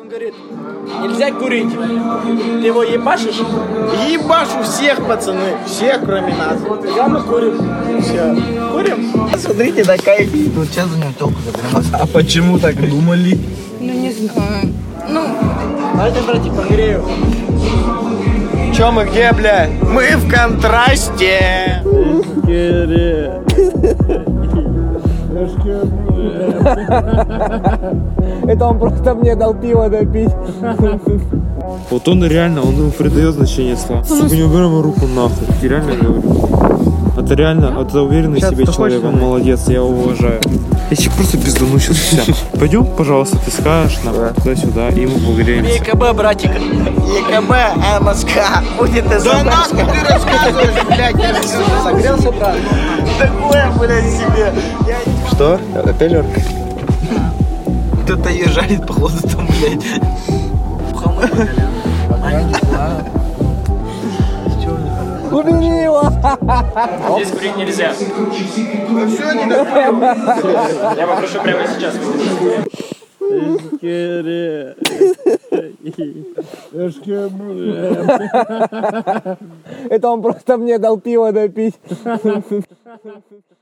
Он говорит, нельзя курить. Ты его ебашишь? Ебашу всех, пацаны. Всех, кроме нас. Тогда мы курим. Все. Курим? Смотрите, да кайф. Тут сейчас за него телку заберем. А почему так думали? Ну, не знаю. Ну, Давайте, братик, погрею. Че мы где, бля? Мы в контрасте. Это он просто мне дал пиво допить. Вот он реально, он придает значение слова. Сука, не уберем руку нахуй. Я реально говорю. Это реально, это уверенный в себе человек, он молодец, я его уважаю. Я тебе просто пиздану сейчас все. Пойдем, пожалуйста, ты скажешь нам туда-сюда, и мы погреемся. ЕКБ, братик. ЕКБ, МСК. Будет СМС. Да нахуй ты рассказываешь, блядь. Согрелся, брат? Такое, блядь, себе. Что? Пелерка? Кто-то ее жарит, походу, там, блядь. убери его. Здесь курить нельзя. Я попрошу прямо сейчас. Это он просто мне дал пиво допить.